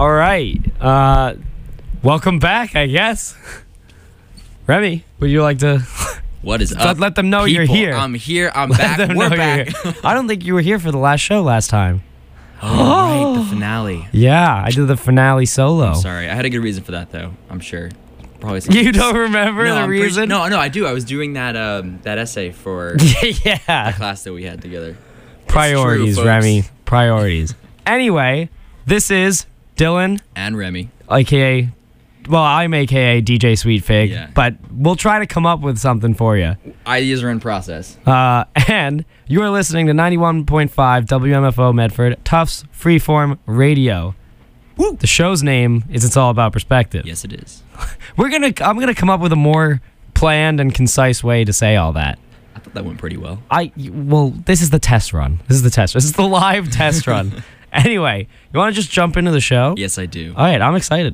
All right. Welcome back, I guess. Remy, would you like to... What is up? Let them know People, you're here. I'm here. I'm back. We're back. I don't think you were here for the last show last time. Oh, right. The finale. Yeah, I did the finale solo. I'm sorry. I had a good reason for that, though. I'm sure. Probably. You don't remember the reason? No, I do. I was doing that essay for yeah. the class that we had together. Priorities, true, Remy. Priorities. Anyway, this is Dylan. And Remy. AKA... Well, I'm AKA DJ Sweet Fig, Yeah. but we'll try to come up with something for you. Ideas are in process. And you are listening to 91.5 WMFO Medford, Tufts Freeform Radio. Woo! The show's name is It's All About Perspective. Yes, it is. I'm gonna come up with a more planned and concise way to say all that. I thought that went pretty well. Well, this is the test run. This is the live test run. Anyway, you want to just jump into the show? Yes, I do. All right, I'm excited.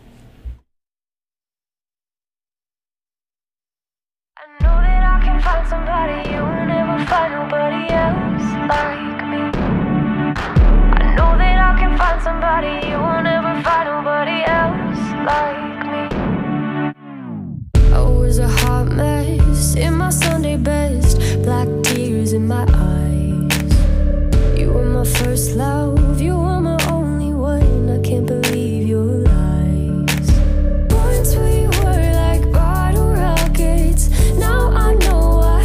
Find somebody, you will never find nobody else like me. I know that I can find somebody, you will never find nobody else like me. I was a hot mess in my Sunday best, black tears in my eyes. You were my first love, you were my only one. I can't believe your lies. Once we were like bottle rockets, now I know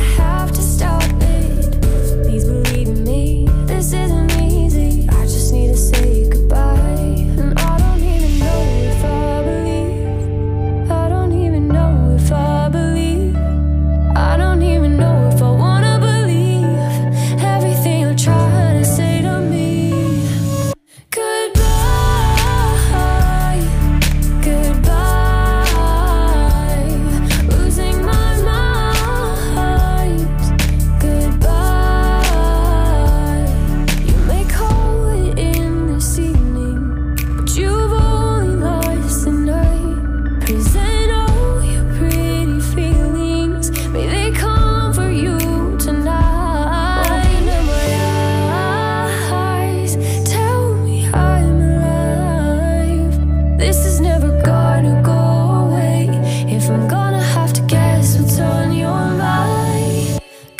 this isn't easy. I just need to say goodbye. And I don't even know if I believe. I don't even know if I believe. I don't even know if I wanna believe everything you're trying to say to me. Goodbye, goodbye. Losing my mind. Goodbye. You may call it in this evening, but you've only lost the night. Present all your pretty feelings, may they come for you tonight. Open up my eyes, tell me I'm alive. This is never gonna go away. If I'm gonna have to guess what's on your mind.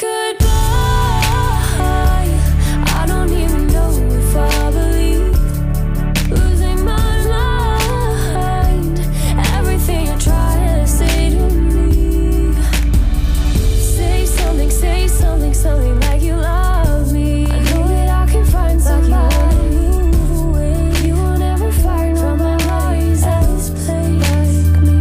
Goodbye, I don't even know if I believe. Losing my mind, everything you're trying to say to me. Say something, something like you love me. I know that I can find somebody. Move away. You will never find from my eyes else like me.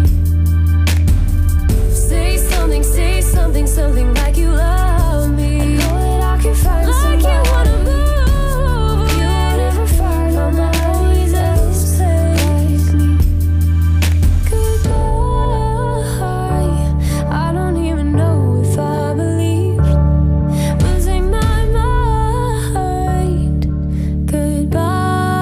Say something, something like you love me. I know that I can find somebody. Like you wanna move. You will never find from my eyes else like me. Goodbye, I don't even know if I believe. Losing my mind. Goodbye.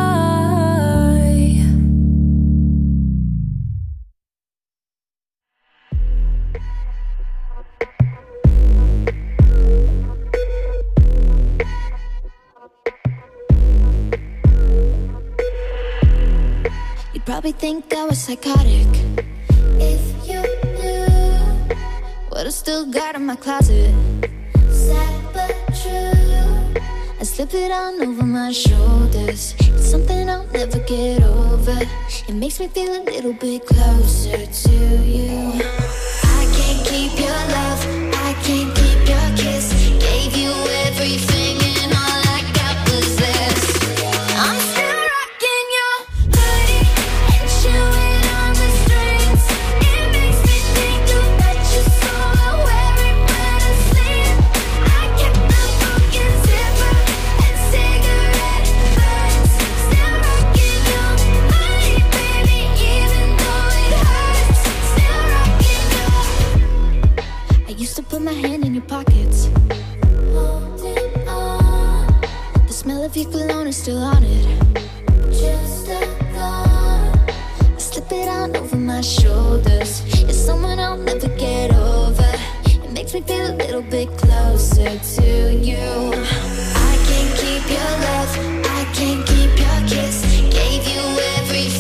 You'd probably think I was psychotic if you knew what I still got in my closet. Sad but true, I slip it on over my shoulders. It's something I'll never get over. It makes me feel a little bit closer to you. I can't keep your love, I can't keep your kiss. Gave you everything and all I got was this. I'm still rocking your body and chewing on the strings. It makes me think about you, so I wear it when I sleep. I kept the broken zipper and cigarette burns. Still rocking your body, baby, even though it hurts. Still rocking your. I used to put my hand in your pockets, holding on. The smell of your cologne is still on it. Just a thought. I slip it on over my shoulders. It's someone I'll never get over. It makes me feel a little bit closer to you. I can't keep your love, I can't keep your kiss. Gave you everything.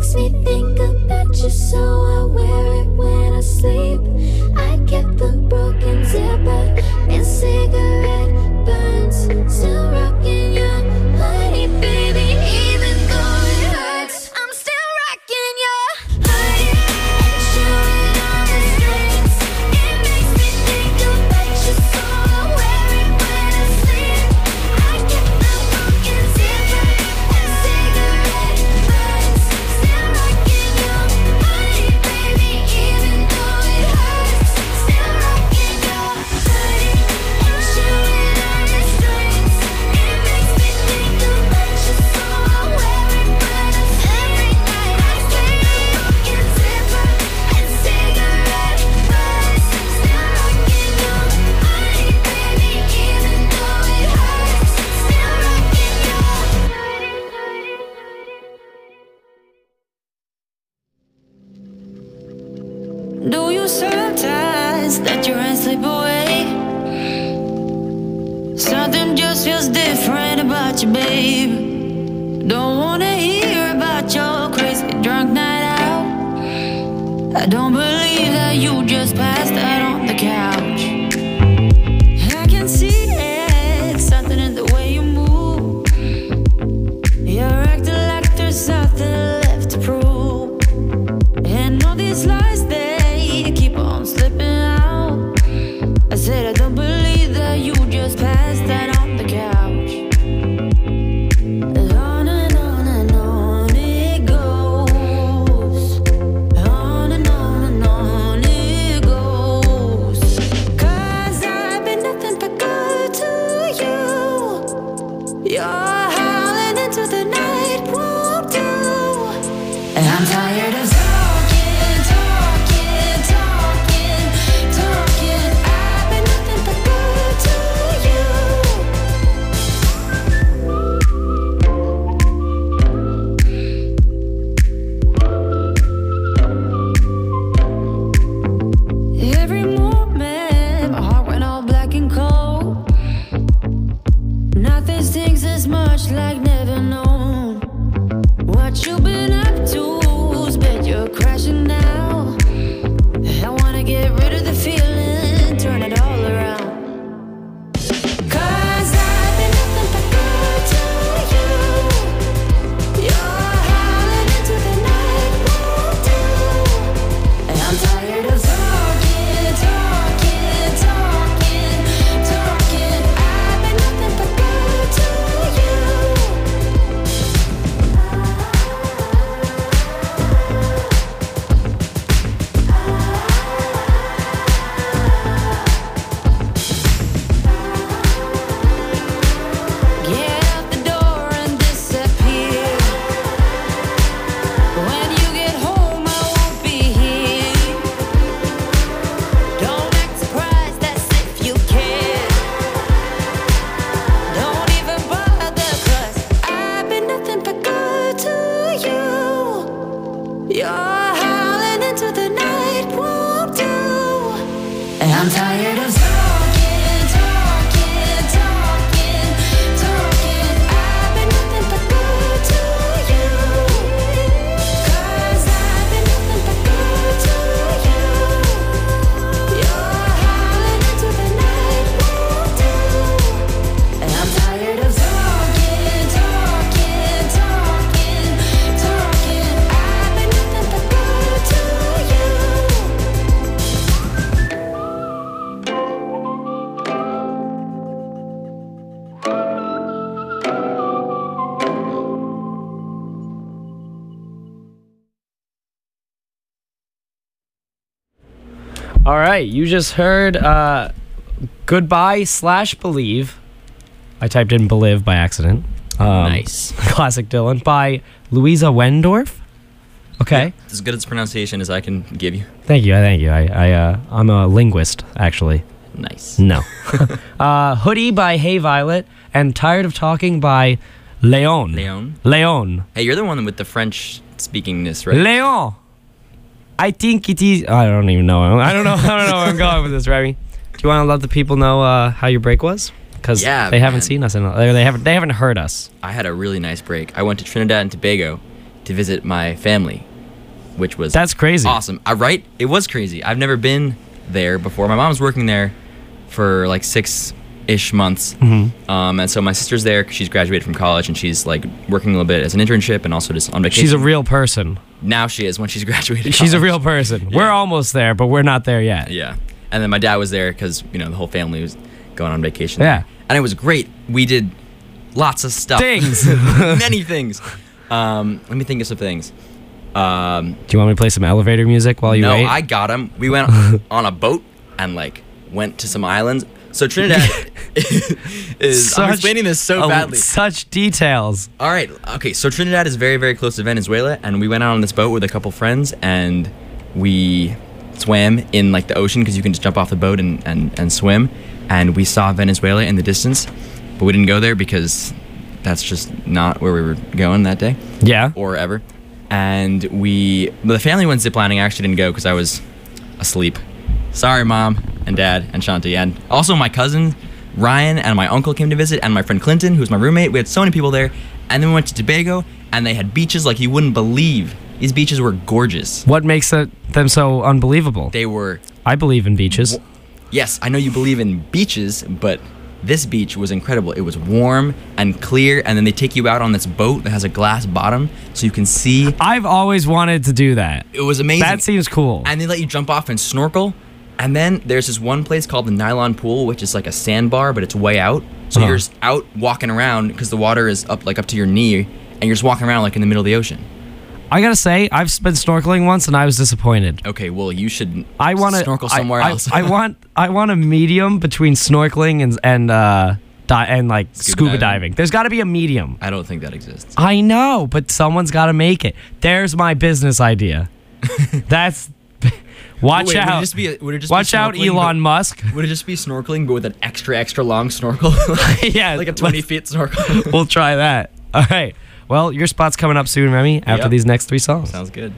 makes me think about you, so I wear it when I sleep. I kept the broken zipper and cigarette burns, still rocking your honey, baby. Even though it hurts, I'm still rocking your honey and chewing on the strings. It makes me think about you, so I wear it when I sleep. I kept the broken zipper and cigarette burns, still rocking your honey, baby. Even though it hurts, still rocking your honey and chewing on the strings. It makes me think about you, so I wear it when I every night. I keep the broken zipper and cigarette burns, still rocking your honey, baby. Even though it hurts, still rocking your Do you sometimes let your hands slip away? Something just feels different about you, babe. Don't wanna hear about your crazy drunk night out. I don't believe that you just passed out on the couch. I can see it, something in the way you move. You're acting like there's something left to prove. And all these lies, they keep on slipping out. I said I don't believe that you just passed that on the couch. On and on it goes. On and on it goes. 'Cause I've been nothing but good to you. You're howling into the night, won't do. And I'm tired of talking, talking, talking, talking. I've been nothing but good to you. Every moment, my heart went all black and cold. Nothing stings as much like never known. What you been up to? Bet you're crashing now. I wanna get rid of the feeling, turn it all around. 'Cause I've been nothing but good to you. You're howling into the night, won't do. And I'm tired of talking, talking, talking, talking. I've been nothing but good to you. Get out the door and disappear. When you get home, I won't be here. Don't act surprised as if you care. Don't even bother, 'cause I've been nothing but good to you. You're howling into the night, won't do. And I'm tired of talking, talking, talking, talking. I've been nothing but good to you. 'Cause I've been nothing but good to you. You're howling into the night, won't do. And I'm tired of talking, talking, talking, talking. I've been nothing but good to you. All right, you just heard Goodbye/Believe. I typed in Believe by accident. Nice. Classic Dylan by Louisa Wendorf. Okay. As good as pronunciation as I can give you. Thank you. I'm a linguist, actually. Nice. No. Hoodie by Hey Violet and Tired of Talking by Leon. Leon. Hey, you're the one with the French speakingness, right? Leon. I think it is. I don't even know. I don't know where I'm going with this, Remy. Do you want to let the people know how your break was? Because they haven't seen us they haven't heard us. I had a really nice break. I went to Trinidad and Tobago, to visit my family, which was That's crazy. awesome. Right? It was crazy. I've never been there before. My mom's working there for like 6-ish months. And so my sister's there 'cause she's graduated from college and she's like working a little bit as an internship and also just on vacation. She's a real person. Now she is when she's graduated. She's a college. real person. Yeah. We're almost there, but we're not there yet. Yeah. And then my dad was there because, you know, the whole family was going on vacation. Yeah. And it was great. We did lots of stuff. Things. Many things. Let me think of some things. Do you want me to play some elevator music while you No, wait? I got him. We went on a boat and like went to some islands. So Trinidad is. I'm explaining this so badly. Such details. All right. Okay. So Trinidad is very, very close to Venezuela, and we went out on this boat with a couple friends, and we swam in like the ocean because you can just jump off the boat and swim, and we saw Venezuela in the distance, but we didn't go there because that's just not where we were going that day Yeah. or ever. And the family went ziplining. I actually didn't go because I was asleep. Sorry, Mom and Dad and Shanti. And also my cousin, Ryan, and my uncle came to visit, and my friend Clinton, who's my roommate. We had so many people there. And then we went to Tobago, and they had beaches like you wouldn't believe. These beaches were gorgeous. What makes them so unbelievable? They were... I believe in beaches. Yes, I know you believe in beaches, but this beach was incredible. It was warm and clear, and then they take you out on this boat that has a glass bottom so you can see. I've always wanted to do that. It was amazing. That seems cool. And they let you jump off and snorkel. And then there's this one place called the Nylon Pool, which is like a sandbar, but it's way out. So you're just out walking around because the water is up to your knee, and you're just walking around like in the middle of the ocean. I gotta say, I've been snorkeling once and I was disappointed. Okay, well you should snorkel somewhere else. I want a medium between snorkeling and like scuba diving. There's got to be a medium. I don't think that exists. I know, but someone's got to make it. There's my business idea. That's watch Wait, out. Would it just Watch be out, snorkeling, Elon Musk. Would it just be snorkeling but with an extra long snorkel? Yeah, like a 20 feet snorkel. We'll try that. All right. Well, your spot's coming up soon, Remy, after Yep. these next 3 songs. Sounds good.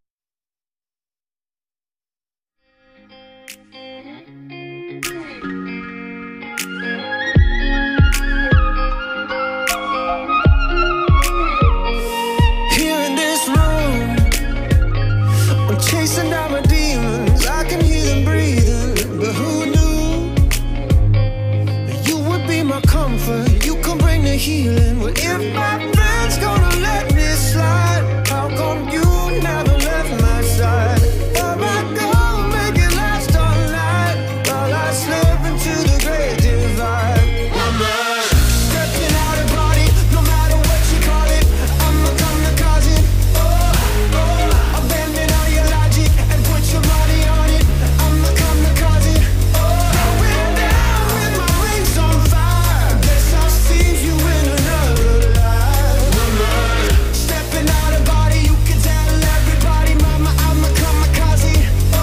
Here in this room, I'm chasing down my demons. I can hear them breathing, but who knew that you would be my comfort? You can bring the healing. Well, if my friend's gonna let me slide, how come you never left my side? Where I go, make it last all night, while I slip into the great divide. Stepping out of body, no matter what you call it, I'ma come to cause it. Abandon all your logic and put your body on it. I'ma come to cause it. Going down with my wings on fire. Guess I'll see you in another life. Stepping out of body, you can tell everybody, mama, I'm a kamikaze.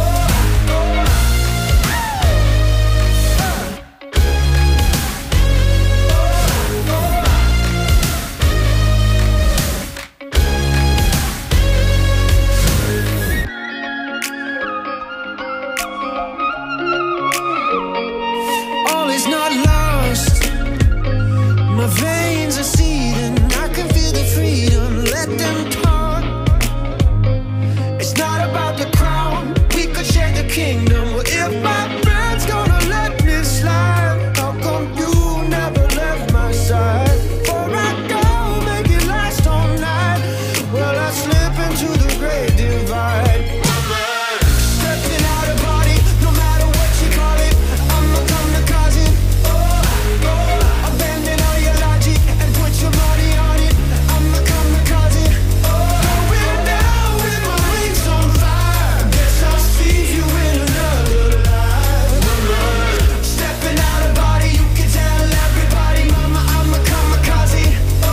All is not lost. My veins are seething. I can feel the freedom. Let them talk. It's not about the crown. We could share the kingdom. Well, if my friend's gonna let me slide, how come you never left my side? Before I go, make it last all night. Well, I slip into the great divide. Stepping out of body, no matter what you call it, I'ma come to cause it. Abandon all your logic and put your body on it. I'ma come to cause it. Going down with my wings on fire. Guess I'll see you in another life. Stepping out of body, you can tell everybody, mama, I'm a kamikaze.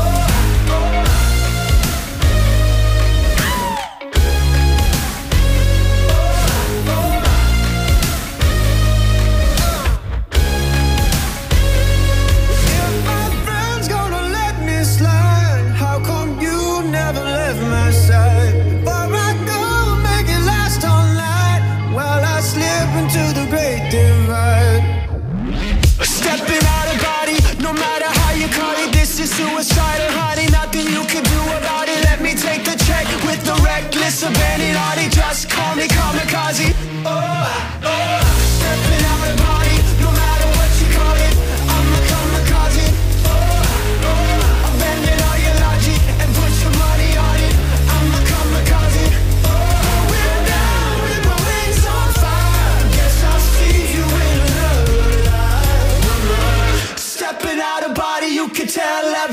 If my friend's gonna let me slide, how come you never left my side? Before I go, make it last all night, while I slip into the great divide. Stepping out of body, no matter how you call it, this is suicidal, honey. Nothing you can do about it. Let me take the check.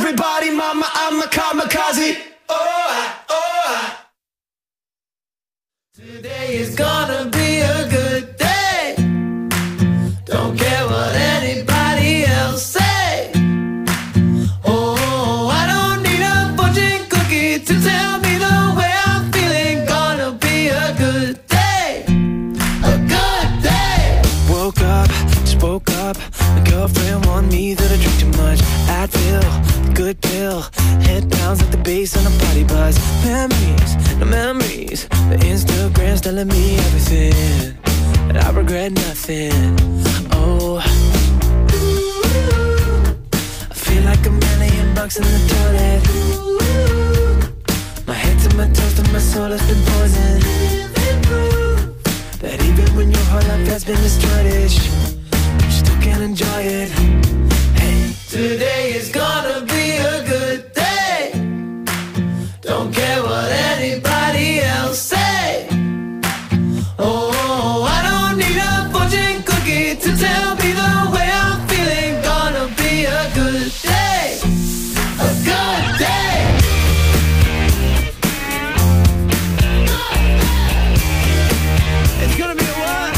everybody, mama, I'm a kamikaze. Today is gonna be a good day. Don't care what anybody else say. Oh, I don't need a fortune cookie to tell me the way I'm feeling. Gonna be a good day. A good day. Woke up, spoke up. My girlfriend warned me that I drink too much Advil, good pill. Head bounce like the bass on a body buzz. Memories, no memories. The Instagram's telling me everything, and I regret nothing. Oh, I feel like $1 million in the toilet. My head to my toes to my soul has been poisoned. That even when your whole life has been destroyed, you still can't enjoy it. Hey, today is gonna be a good day. Don't care what anybody else say. Oh, I don't need a fortune cookie to tell me the way I'm feeling. Gonna be a good day. A good day. It's gonna be a what?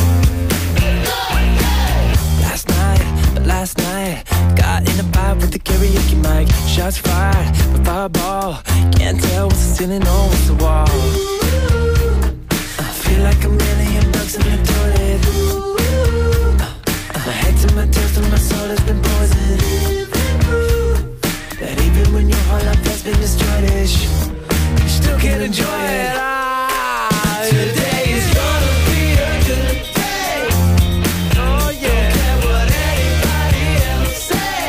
Last night, got in a vibe with the karaoke mic. Shots fired, but fireball. Can't tell what's the ceiling or what's the wall. I feel like $1 million in the toilet. My head to my toes to my soul has been poisoned. That even when your whole life has been destroyed, you still can't enjoy it. Today is gonna be a good day. Oh yeah. Don't care what anybody else say.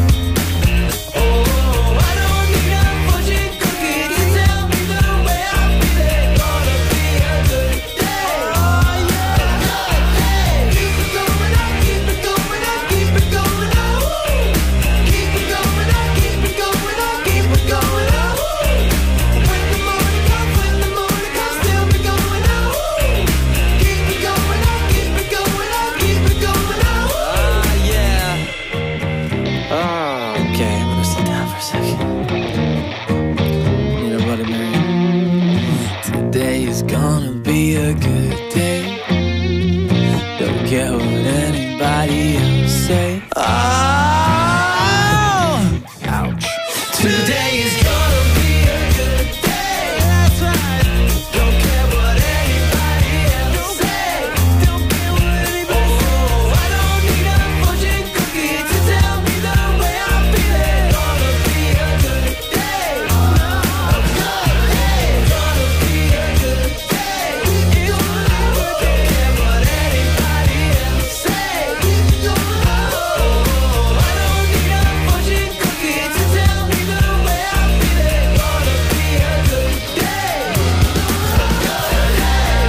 Oh, I don't need a fortune cookie to tell me the way I'm feeling. Gonna be a good day. Oh yeah. A good day. Keep it going up, keep it going up, keep it going up. Keep it going up, keep it going up, keep it going up. When the morning comes, still be going up. Keep it going up, keep it going up, keep it going up. Yeah. Oh, okay. I'm gonna sit down for a second. Need a Bloody Mary. Today is gonna be a good day. Don't care what anybody else say. Oh, ouch. Today is gonna be a good day. That's right. Don't care what anybody else say. Don't care what anybody say. Oh, I don't need a fortune cookie to tell me the way I'm feeling. Gonna be a good day. A good day. Gonna be a good day. Don't care what anybody else say. Oh, I don't need a fortune cookie to tell me the way I'm feeling. Gonna be a good day. A good day.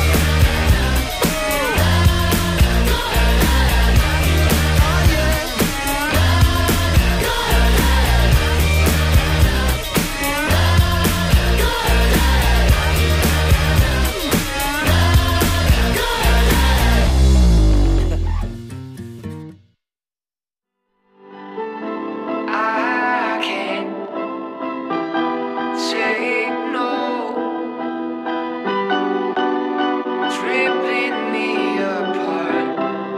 I can't say no. It's ripping me apart.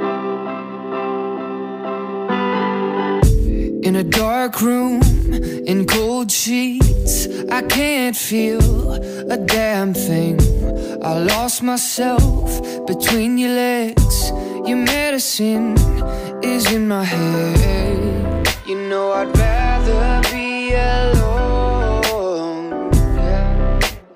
In a dark room, in cold sheets, I can't feel a damn thing. I lost myself between your legs. Your medicine is in my head. You know I'd rather be alone, yeah.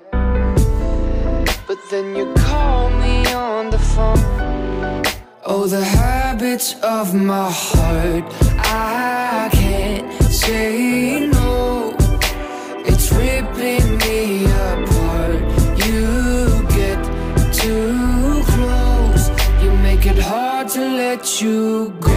But then you call me on the phone. Oh, the habits of my heart, I can't say no. It's ripping me apart. You get too close. You make it hard to let you go.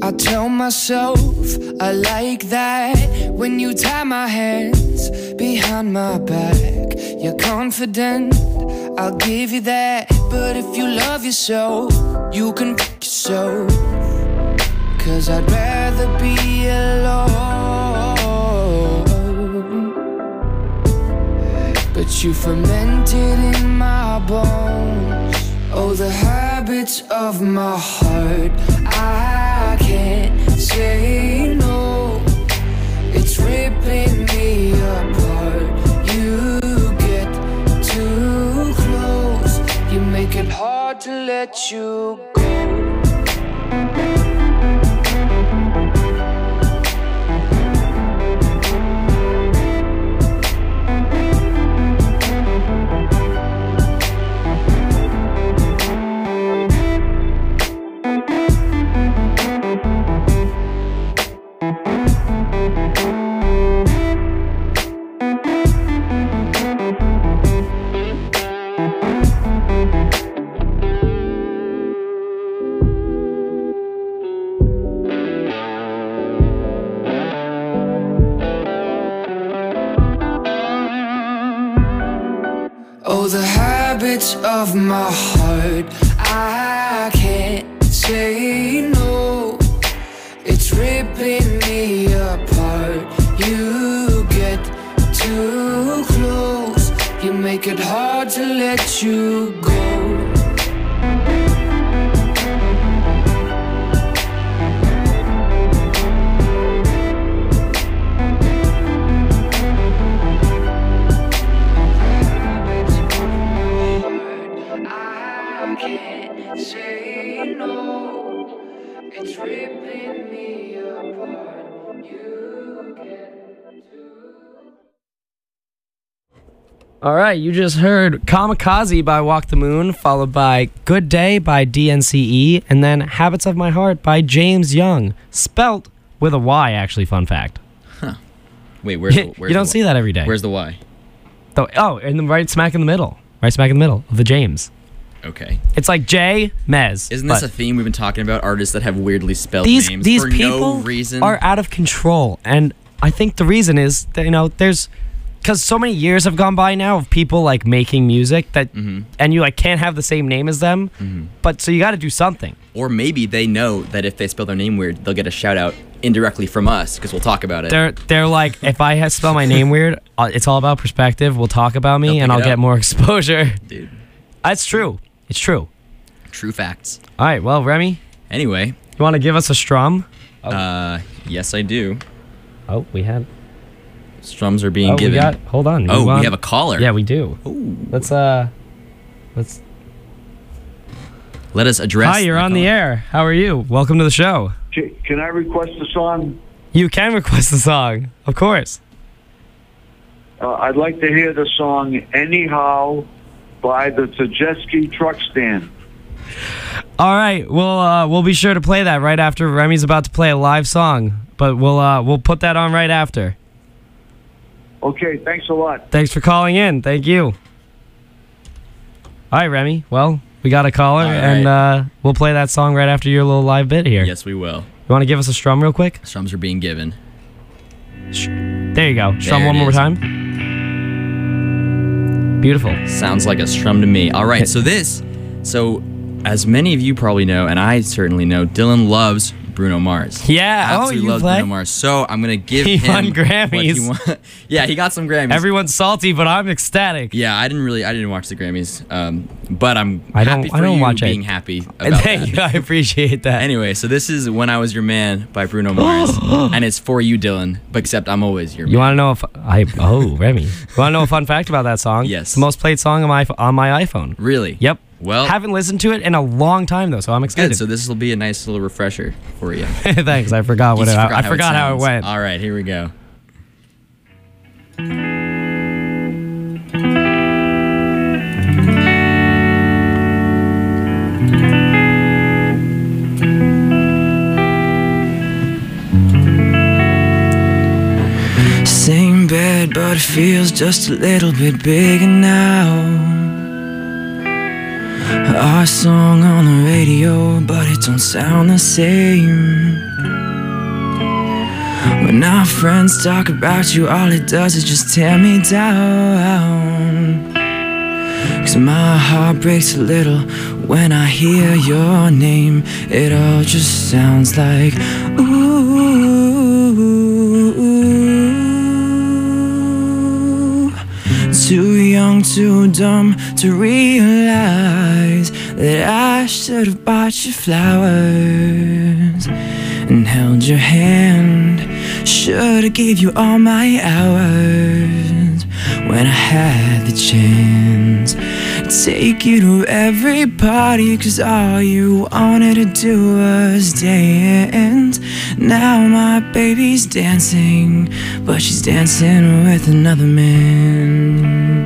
I tell myself I like that when you tie my hands behind my back. You're confident, I'll give you that. But if you love yourself, you can pick yourself. 'Cause I'd rather be alone. But you fermented in my bones. Oh, the habits of my heart, I can't say no. It's ripping me apart. You get too close. You make it hard to let you go. Oh, the habits of my heart, I can't say no. It's ripping me apart. You get too close. You make it hard to let you go. Say no, it's ripping me apart. You get All right, you just heard Kamikaze by Walk the Moon, followed by Good Day by DNCE, and then Habits of My Heart by James Young, spelt with a Y, actually, fun fact. Wait, where's You don't see that every day. Where's the Y? And right smack in the middle. Right smack in the middle of the James. Okay. It's like J, Mez. Isn't this a theme we've been talking about? Artists that have weirdly spelled these names these for people no reason. are out of control, and I think the reason is that, there's because so many years have gone by now of people like making music that and you like can't have the same name as them, but so you got to do something. Or maybe they know that if they spell their name weird, they'll get a shout out indirectly from us because we'll talk about it. They're like, if I spell my name weird, it's all about perspective. We'll talk about me, and I'll get more exposure. Dude, that's true. It's true. True facts. All right, well, Remy. Anyway, you want to give us a strum? Yes, I do. Oh, we had. Strums are being given. Hold on. Oh, we have a caller. Yeah, we do. Ooh. Let's. Let us address. Hi, you're on the air. How are you? Welcome to the show. Can I request a song? You can request a song, of course. I'd like to hear the song "Anyhow" by the Tajeski Truck Stand. All right, we'll be sure to play that right after Remy's about to play a live song, but we'll put that on right after. Okay, thanks a lot. Thanks for calling in. Thank you. All right, Remy. Well, we got a caller, and we'll play that song right after your little live bit here. Yes, we will. You want to give us a strum real quick? Strums are being given. There you go. Strum one more time. Beautiful. Sounds like a strum to me. All right, so as many of you probably know, and I certainly know, Dylan loves Bruno Mars. Yeah, absolutely loves Bruno Mars. So I'm gonna give him. He won Grammys. Yeah, he got some Grammys. Everyone's salty, but I'm ecstatic. Yeah, I didn't watch the Grammys, but I'm I happy for don't you watch being it. happy about Thank you. I appreciate that. Anyway, so this is "When I Was Your Man" by Bruno Mars, and it's for you, Dylan. But except I'm always your man. You want to know if Remy? You want to know a fun fact about that song? Yes. It's the most played song on my iPhone. Really? Yep. Well, haven't listened to it in a long time though, so I'm excited. Good, so this will be a nice little refresher for you. Thanks. I forgot I forgot how it went. All right, here we go. Same bed, but it feels just a little bit bigger now. Our song on the radio, but it don't sound the same. When our friends talk about you, all it does is just tear me down. 'Cause my heart breaks a little when I hear your name. It all just sounds like ooh. Too young, too dumb to realize that I should have bought you flowers and held your hand. Should have gave you all my hours when I had the chance. Take you to every party, 'cause all you wanted to do was dance. Now my baby's dancing, but she's dancing with another man.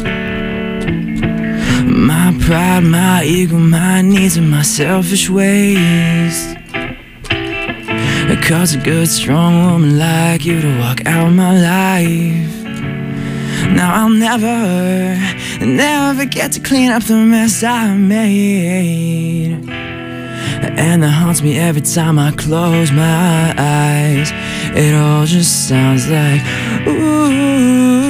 My pride, my ego, my needs, and my selfish ways cause a good, strong woman like you to walk out my life. Now I'll never get to clean up the mess I made, and that haunts me every time I close my eyes. It all just sounds like ooh.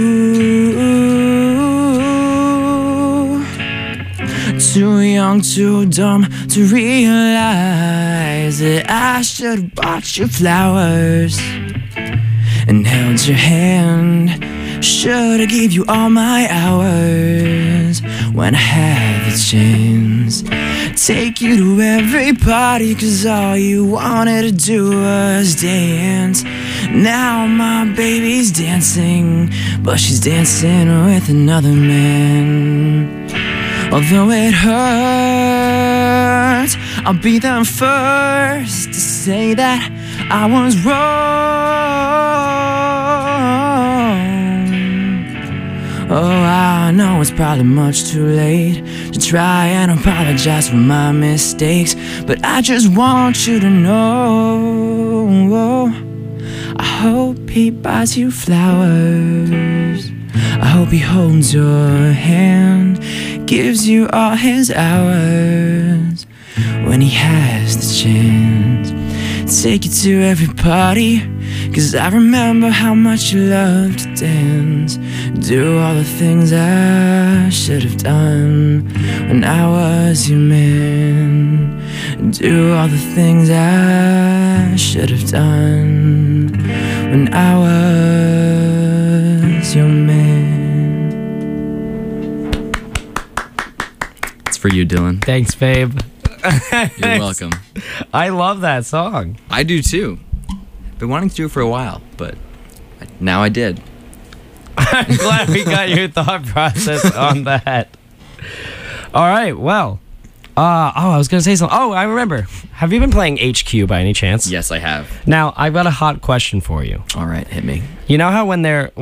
Too young, too dumb to realize that I should have bought you flowers and held your hand. Should have gave you all my hours when I had the chance. Take you to every party, 'cause all you wanted to do was dance. Now my baby's dancing, but she's dancing with another man. Although it hurts, I'll be the first to say that I was wrong. Oh, I know it's probably much too late to try and apologize for my mistakes, but I just want you to know, I hope he buys you flowers. I hope he holds your hand, gives you all his hours when he has the chance. Take you to every party, 'cause I remember how much you loved to dance. Do all the things I should have done when I was your man. Do all the things I should have done when I was your man. For you, Dylan. Thanks, babe. You're welcome. I love that song. I do too. Been wanting to do it for a while, but now I did. I'm glad we got your thought process on that. All right, well. I was going to say something. Oh, I remember. Have you been playing HQ by any chance? Yes, I have. Now, I've got a hot question for you. All right, hit me. You know how when their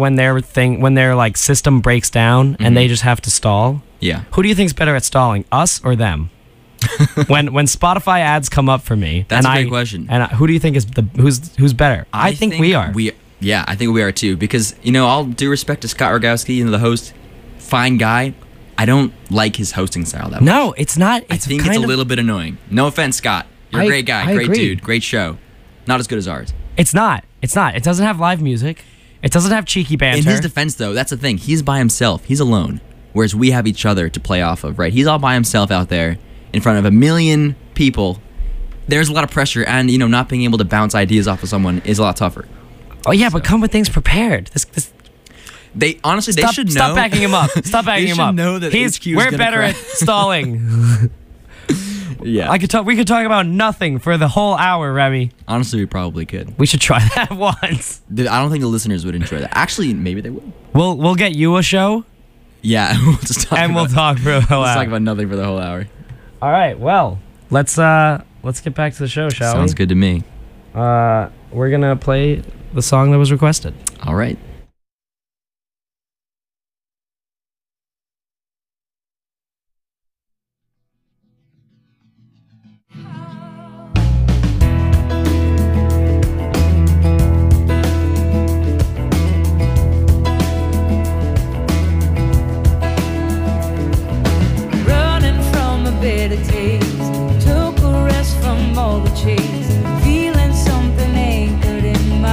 like system breaks down and they just have to stall? Yeah. Who do you think's better at stalling, us or them? when Spotify ads come up for me, that's a great question. And who do you think is who's better? I think we are. Yeah, I think we are too. Because all due respect to Scott Rogowski, the host, fine guy. I don't like his hosting style that much. No, it's not. I think it's a little bit annoying. No offense, Scott. You're a great guy, great dude, great show. Not as good as ours. It's not. It doesn't have live music. It doesn't have cheeky banter. In his defense, though, that's the thing. He's by himself. He's alone. Whereas we have each other to play off of, right? He's all by himself out there in front of a million people. There's a lot of pressure, and not being able to bounce ideas off of someone is a lot tougher. Oh yeah, but come with things prepared. This they honestly stop, they should know. Stop backing him up. Stop backing him up. Know that we're better at stalling. Yeah, we could talk about nothing for the whole hour, Remy. Honestly, we probably could. We should try that once. I don't think the listeners would enjoy that. Actually, maybe they would. We'll get you a show. Yeah, we'll just talk. And we'll talk for the whole hour. Let's talk about nothing for the whole hour. All right. Well, let's get back to the show, shall we? Sounds good to me. We're gonna play the song that was requested. All right. Took a rest from all the chase, feeling something anchored in my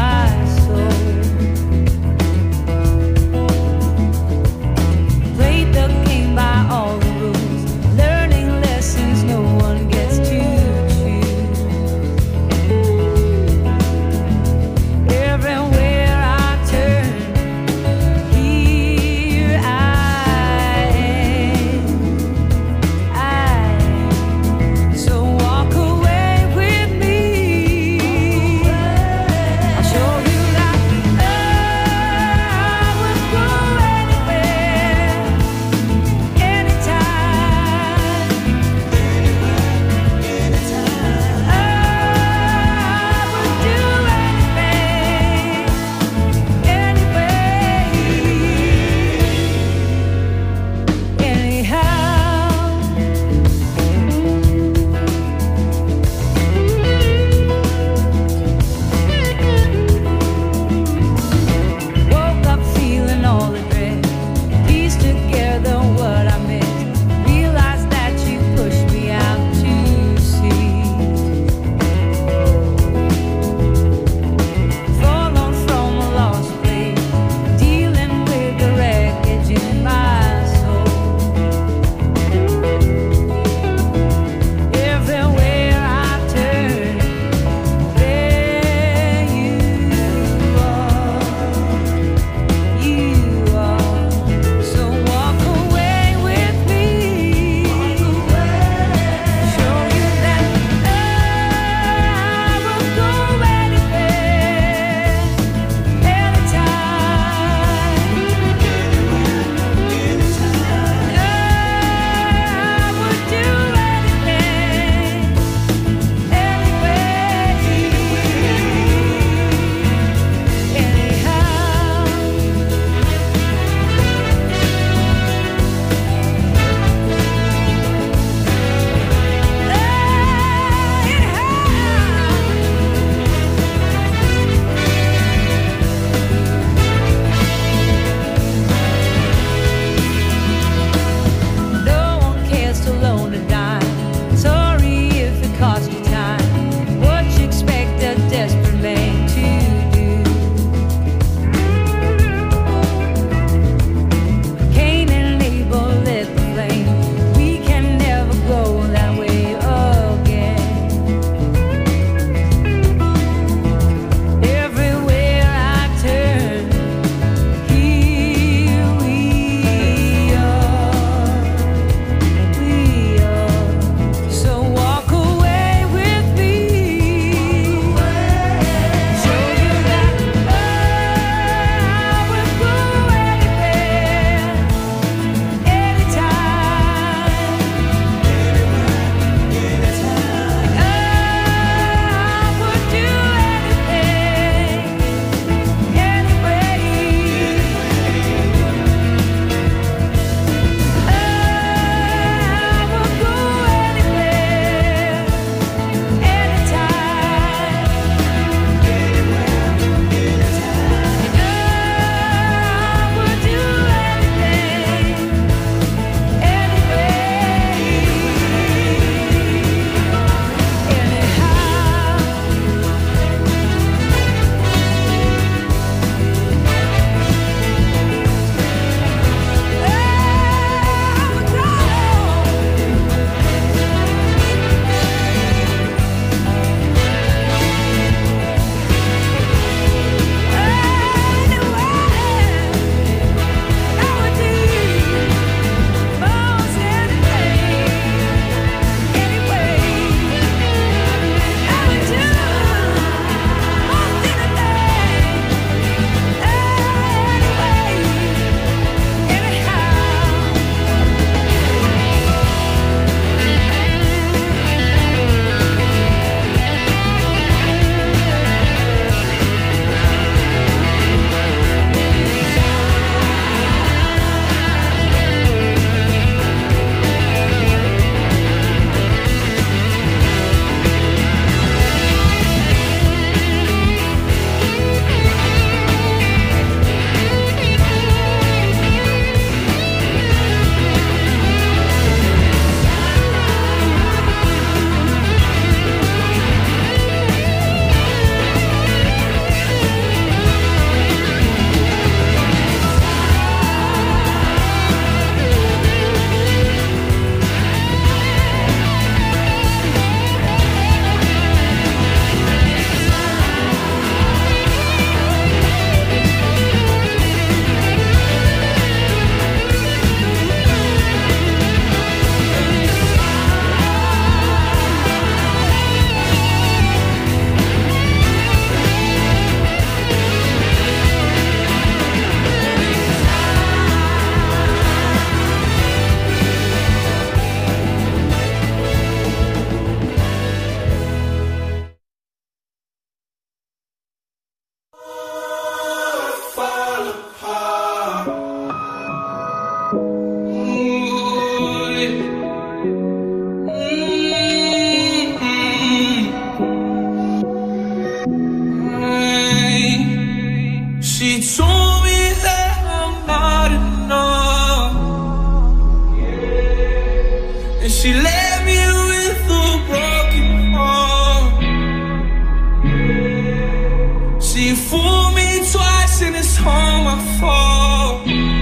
I fall.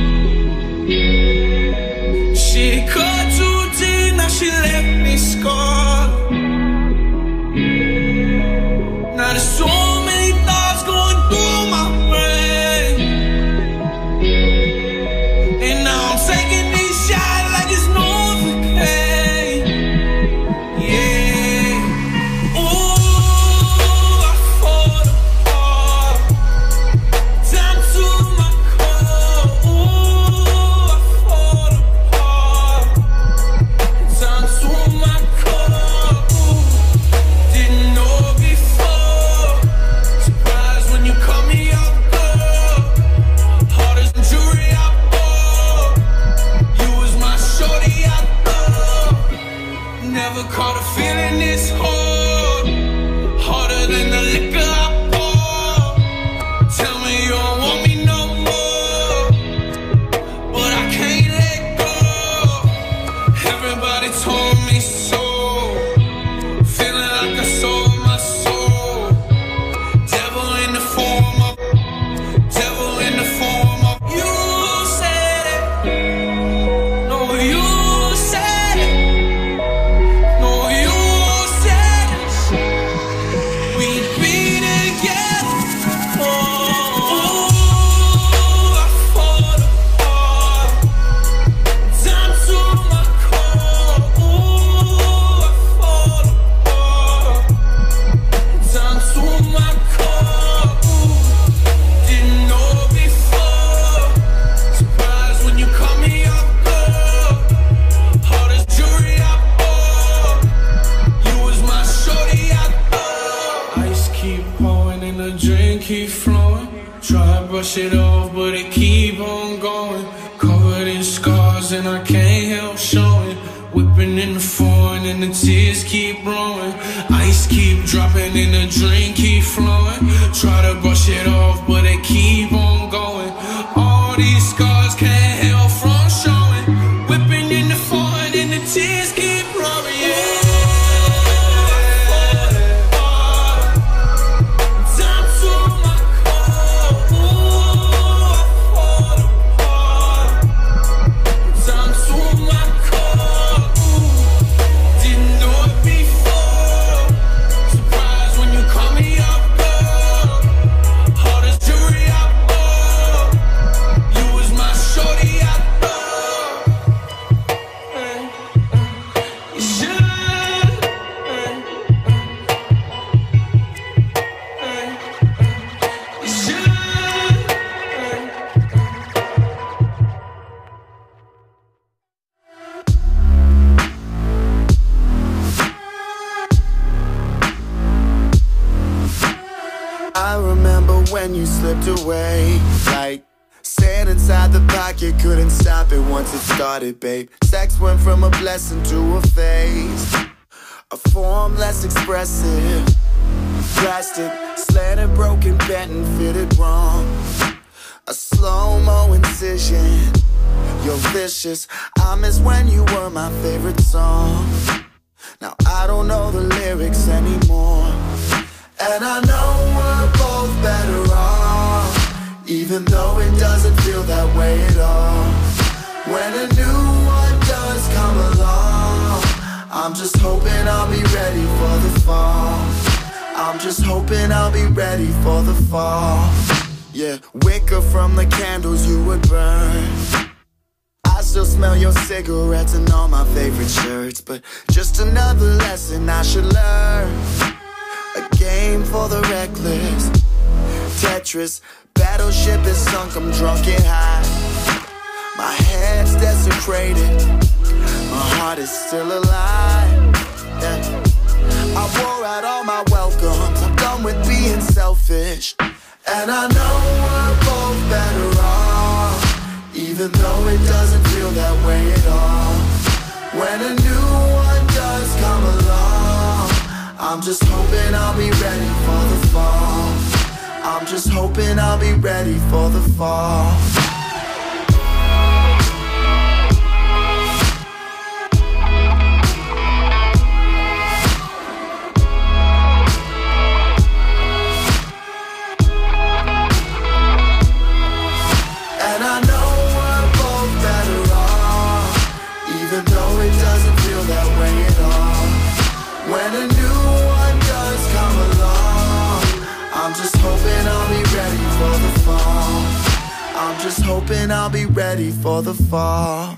She cut too deep, now she left me scarred. Now there's so many thoughts going through my brain, and now I'm taking these shots like it's Novocaine. Yeah. Ooh, I fall apart. Down to my core. Ooh, I fall apart. Down to my core. Ooh, didn't know before. Surprised when you call me up, girl. Hard as jewelry I bought. You was my shorty I thought. Never caught a feeling this hard. Harder than the liquor I pour. Tell me you don't want me no more, but I can't let go. Everybody told me so. Feeling like I sold my soul. Devil in the form of, devil in the form of. You said it. No, you said it. No, you said it. We'd be together. Oh, I fall apart. Down to my core. Ooh, I fall apart. Down to my core. Ooh, didn't know before. Surprised when you call me up, girl. Hard as jewelry I bought. You was my shorty I thought. Ice keep pouring and the drink keep flowing. Try to brush it off, but it keep on going. Covered in scars and I can't help showing. Whipping in the foreign and the tears keep blowing. Ice keep dropping and the drink keep flowing. Try to brush it off, but it keep on going. All these scars can't help from showing. Whipping in the foreign and the tears keep blowing. Yeah. Down to my core. Ooh, I fall apart. Down to my core. Ooh, didn't know it before. Surprised when you call me up, girl. Hard as jewelry I bought. You was my shorty I thought. You should. You should. I remember when you slipped away, like sand inside the pocket, couldn't stop it once it started, babe. Sex went from a blessing to a phase, a form less expressive. Plastic, slanted, broken, bent and fitted wrong. A slow-mo incision, you're vicious. I miss when you were my favorite song. Now I don't know the lyrics anymore, and I know we're both better off, even though it doesn't feel that way at all. When a new one does come along, I'm just hoping I'll be ready for the fall. I'm just hoping I'll be ready for the fall. Yeah, wicker from the candles you would burn. I still smell your cigarettes and all my favorite shirts, but just another lesson I should learn. A game for the reckless. Tetris, battleship is sunk, I'm drunk and high. My head's desecrated, my heart is still alive. Yeah. I wore out all my welcomes, I'm done with being selfish. And I know we're both better off, even though it doesn't feel that way at all. When a new one does come along, I'm just hoping I'll be ready for the fall. I'm just hoping I'll be ready for the fall. then I'll be ready for the fall.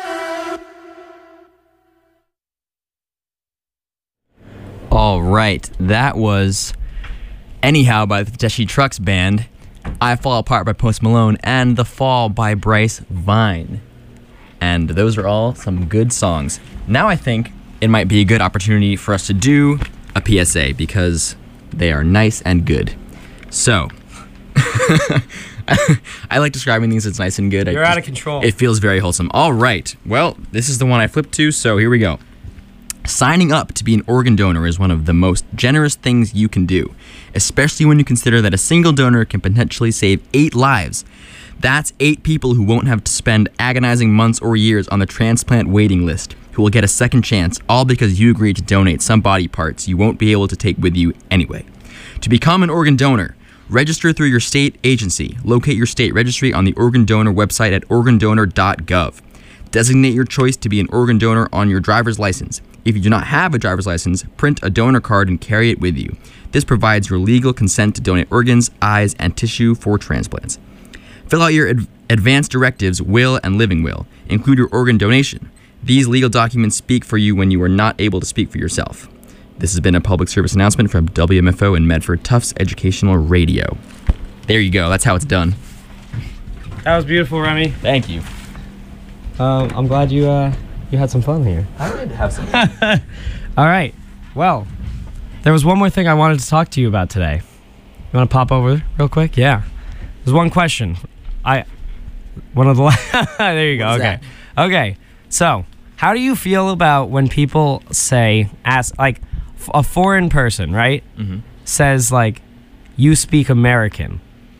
All right, that was Anyhow by the Tedeschi Trucks Band, I Fall Apart by Post Malone, and The Fall by Bryce Vine. And those are all some good songs. Now I think it might be a good opportunity for us to do a PSA because they are nice and good. So, I like describing things as nice and good. You're out of control. It feels very wholesome. All right, well, this is the one I flipped to, so here we go. Signing up to be an organ donor is one of the most generous things you can do, especially when you consider that a single donor can potentially save 8 lives. That's 8 people who won't have to spend agonizing months or years on the transplant waiting list, who will get a second chance, all because you agreed to donate some body parts you won't be able to take with you anyway. To become an organ donor, register through your state agency. Locate your state registry on the organ donor website at organdonor.gov. Designate your choice to be an organ donor on your driver's license. If you do not have a driver's license, print a donor card and carry it with you. This provides your legal consent to donate organs, eyes, and tissue for transplants. Fill out your advance directives, will, and living will. Include your organ donation. These legal documents speak for you when you are not able to speak for yourself. This has been a public service announcement from WMFO and Medford Tufts Educational Radio. There you go. That's how it's done. That was beautiful, Remy. Thank you. I'm glad you had some fun here. I did have some fun. All right. Well, there was one more thing I wanted to talk to you about today. You want to pop over real quick? Yeah. There's one question. There you go. What's Okay. that? Okay. So, how do you feel about when people a foreign person, right? Mhm. Says like, you speak American.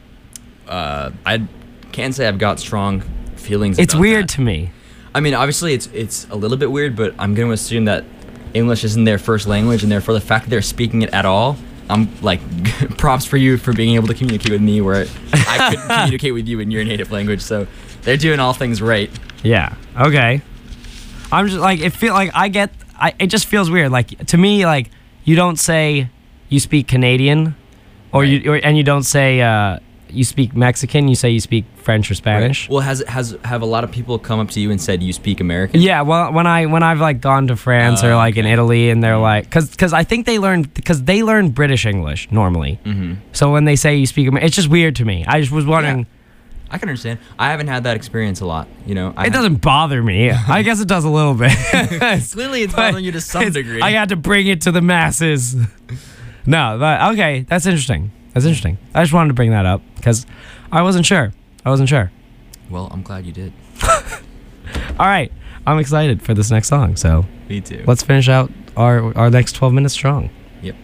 I can't say I've got strong feelings It's about weird that. to me. I mean, obviously, it's a little bit weird, but I'm going to assume that English isn't their first language, and therefore the fact that they're speaking it at all, I'm like, props for you for being able to communicate with me where I couldn't communicate with you in your native language. So they're doing all things right. Yeah. Okay. I'm just like, it just feels weird. Like, to me, like, you don't say you speak Canadian, and you don't say you speak Mexican. You say you speak French or Spanish. Right. Well, have a lot of people come up to you and said you speak American? Yeah. Well, when I've like gone to France or like in Italy, and they're like, because I think they learn British English normally. Mm-hmm. So when they say you speak, it's just weird to me. I just was wondering. Yeah. I can understand. I haven't had that experience a lot. You know, It doesn't bother me. I guess it does a little bit. Clearly, it's bothering you to some degree. I had to bring it to the masses. No, but okay, that's interesting. That's interesting. I just wanted to bring that up because I wasn't sure. Well, I'm glad you did. All right, I'm excited for this next song. So Me too. let's finish out our next 12 minutes strong. Yep.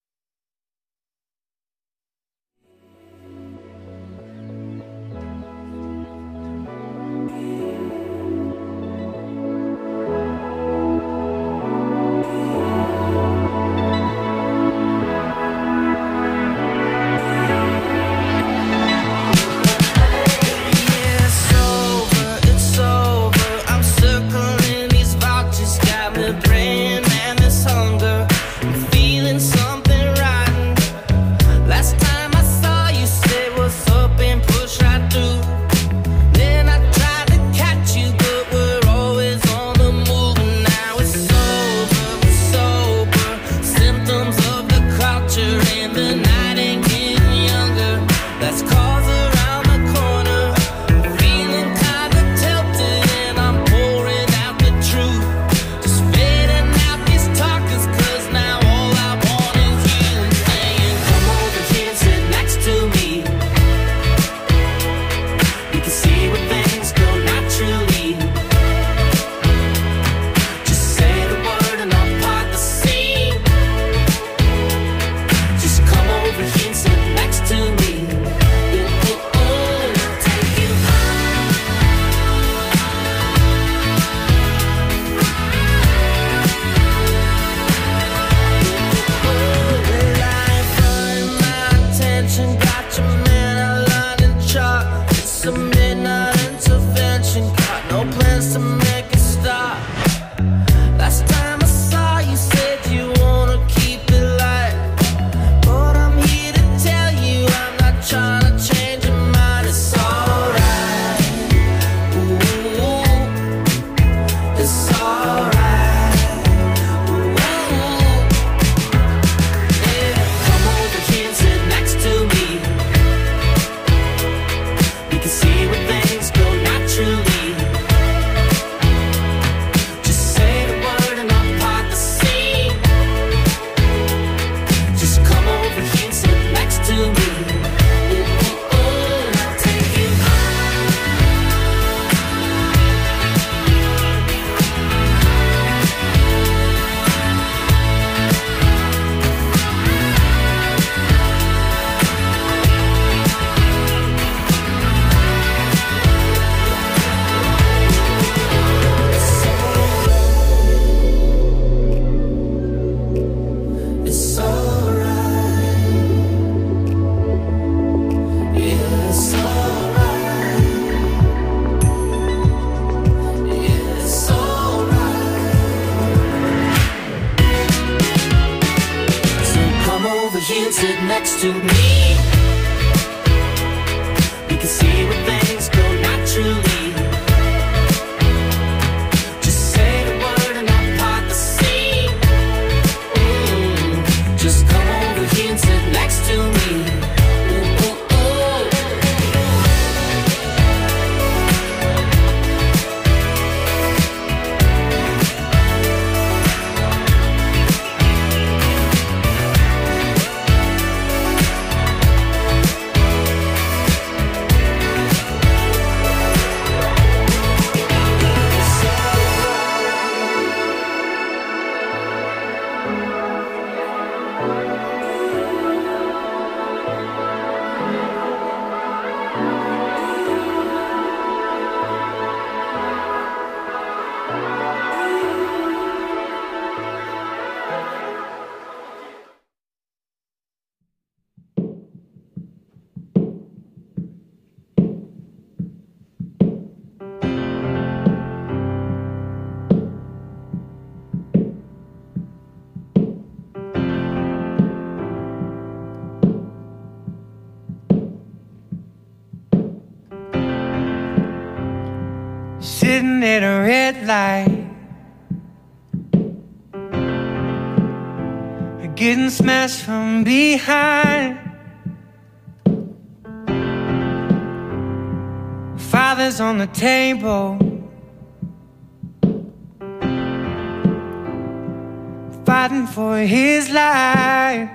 It's over. I'm circling these vouchers, got me praying, man, this hunger. I'm feeling here and sit next to me. We can see where things go naturally. Just say the word and I'll part the sea. Just come over here and sit next to me. Sitting at a red light, getting smashed from behind. Father's on the table, fighting for his life.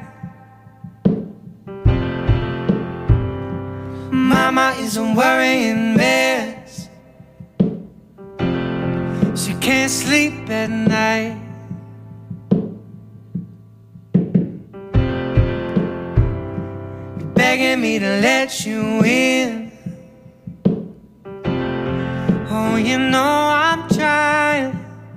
Mama is a worrying mess, she can't sleep at night. You're begging me to let you in. Oh, you know I'm trying.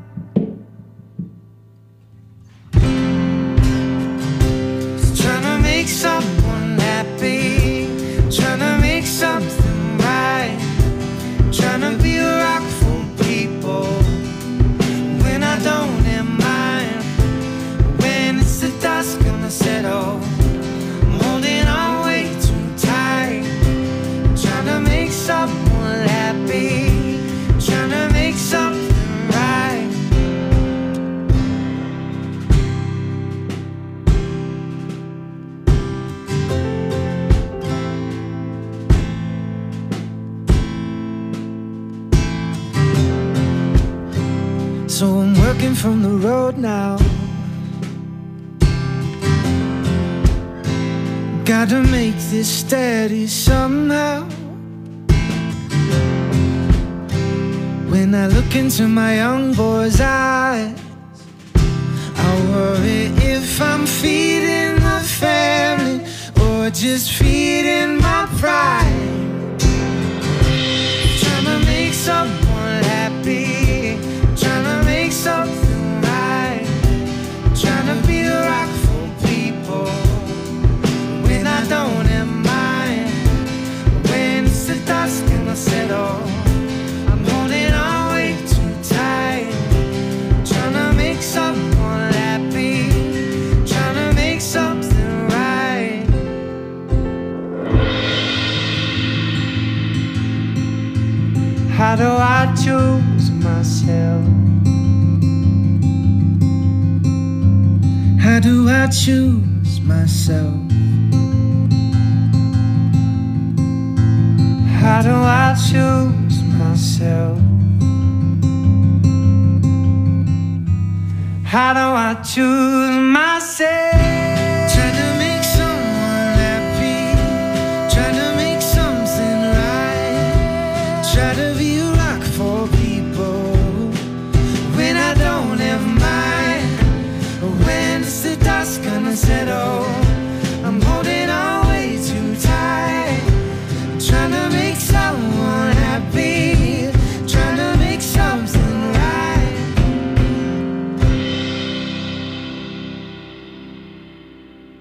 Just trying to make someone happy, trying to make something right, trying to be a rock for people when I don't have mine. When it's the dust gonna settle, I'm holding on way too tight, trying to make someone happy, trying to make something right. So I'm working from the road now, gotta make this steady somehow. When I look into my young boy's eyes, I worry if I'm feeding the family or just feeding my pride. Trying to make someone happy, trying to make something right, trying to be a rock for people when I don't have mine. When it's the dust gonna settle, I'm holding on way too tight, trying to make someone happy, trying to make something right. How do I choose myself? How do I choose myself? How do I choose myself? How do I choose myself? Trying to make someone happy, trying to make something right, try to be a rock for people when I don't have mine. When it's the dust gonna settle, I'm holding on way too tight, trying to make someone happy, trying to make something right.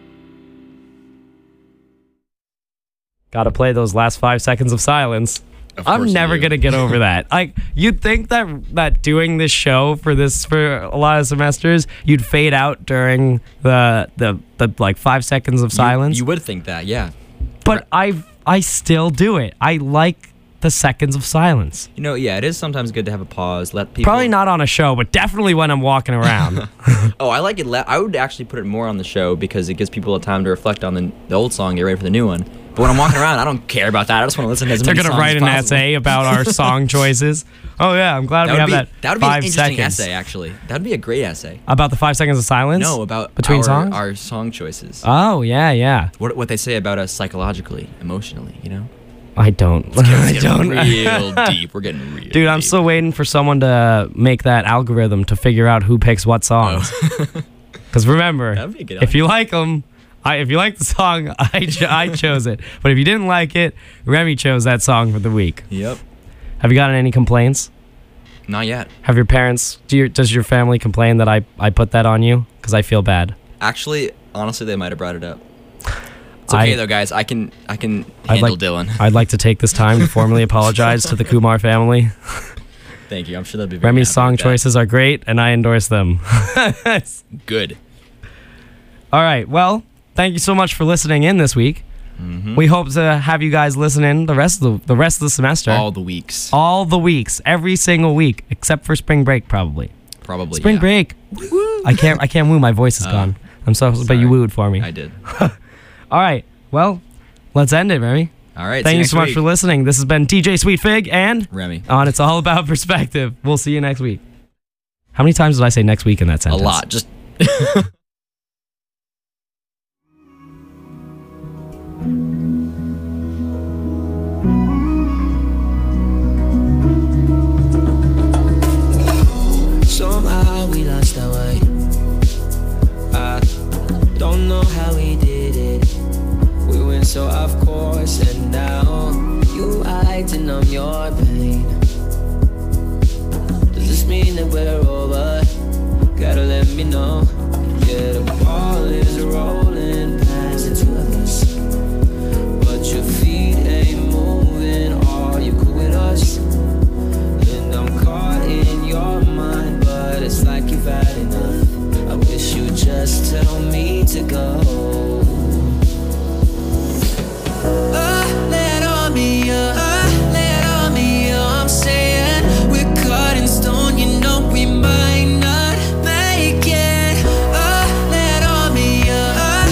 Gotta play those last 5 seconds of silence. I'm course you never do. gonna get over that. Like, you'd think that doing this show for a lot of semesters, you'd fade out during the like 5 seconds of silence. You would think that, yeah. But I still do it. I like the seconds of silence. You know, yeah, it is sometimes good to have a pause. Let people. Probably not on a show, but definitely when I'm walking around. Oh, I like it. I would actually put it more on the show because it gives people a time to reflect on the old song, get ready for the new one. But when I'm walking around, I don't care about that. I just want to listen to as They're many gonna songs write as an possible. essay about our song choices. Oh yeah, I'm glad we have that. That would be an 5 interesting seconds. essay, actually. That would be a great essay. About the 5 seconds of silence. No, about between songs. our song choices. Oh yeah. What they say about us psychologically, emotionally, you know? I don't. I don't. Real deep. We're getting real. Dude, I'm deep. still waiting for someone to make that algorithm to figure out who picks what songs. Because remember, That'd be a good if you like them, if you like the song, I chose it. But if you didn't like it, Remy chose that song for the week. Yep. Have you gotten any complaints? Not yet. Have your parents? Does your family complain that I put that on you? Because I feel bad. Actually, honestly, they might have brought it up. It's okay though, guys. I can handle Dylan. I'd like to take this time to formally apologize to the Kumar family. Thank you. I'm sure they'll be very Remy's happy song with that. choices are great, and I endorse them. Good. All right. Well, thank you so much for listening in this week. Mm-hmm. We hope to have you guys listen in the rest of the semester. All the weeks. All the weeks, every single week, except for spring break, probably. Probably. Spring yeah. break. I can't woo. My voice is gone. I'm so, but you wooed for me. I did. All right. Well, let's end it, Remy. All right. Thank you so much for listening. This has been TJ Sweetfig and Remy. on It's All About Perspective. We'll see you next week. How many times did I say next week in that sentence? A lot. Just. Somehow we lost our way. I don't know how we did it. We went so off course, and now you hide to numb your pain. Does this mean that we're over? Gotta let me know. Get a calling.